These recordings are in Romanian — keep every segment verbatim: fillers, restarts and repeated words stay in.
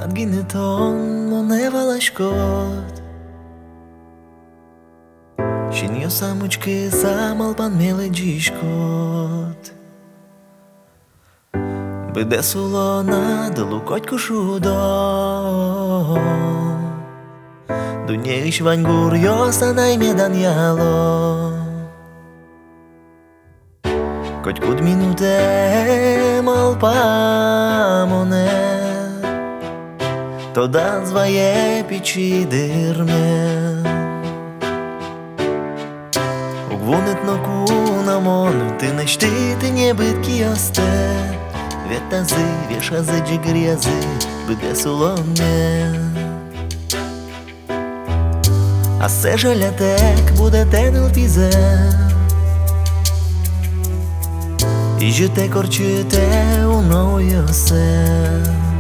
Adgineton moneva lashkot Shinyo samuchke samal pan melejishkot Bedesulona delukot kushudo Dunye ishvan guryo sanay medan yalo Коть куд минуте мал памоне Тодан зває пічі дирме Угвонет на кунамон Ти не шти, ти не битки осте Ветази, вешази, джигрязи Биде солоне А се жалятек буде тенел тізе І жите корчите у новою се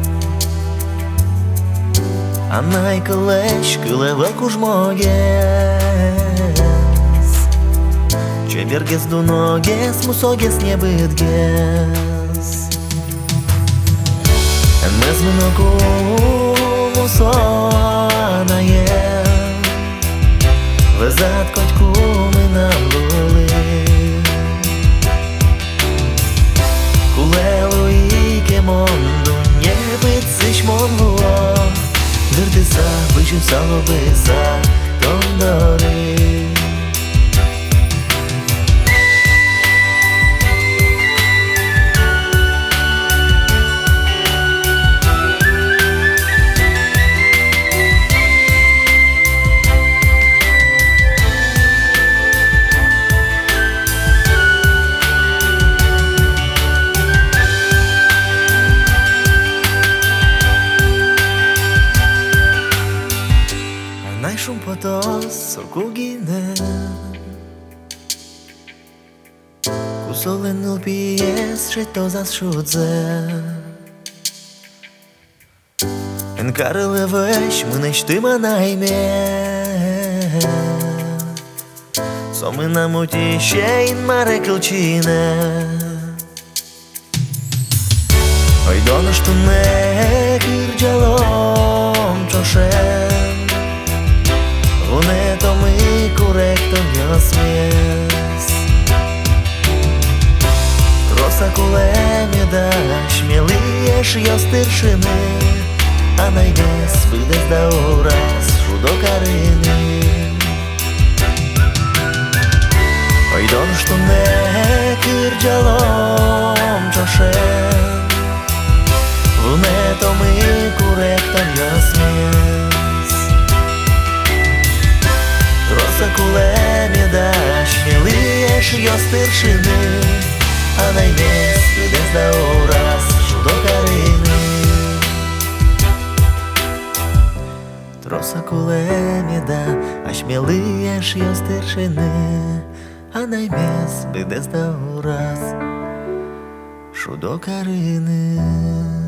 А найколечки левелку жмогес Че бергес до ногес, мусогес не битгес Мез много мусонае Везат котку ми на лули Kulelo i kemondu nie bytsyś monluo Dyrdysa, wyjść salo bysa, tondory Najszum potos okugine Kusolen lpies że to zasudze En care leveș mânești manajme So mâna mutișe în mare călcine Oi dono što ne cârgealom cioshen Uneto mi correcto mio smies Rosa kule mi daš Mieliješ jo styršiny A najvies vydes da uraz Žudokaryny Oj don što ne kyrđalom čošen Uneto mi correcto mio smies Rosa kule mi daš Mieliješ jo styršiny A najvies vydes da uraz Žudokaryny Rosa kule mi da Aš mieliješ jo styršiny A najvies vydes da uraz Žudokaryny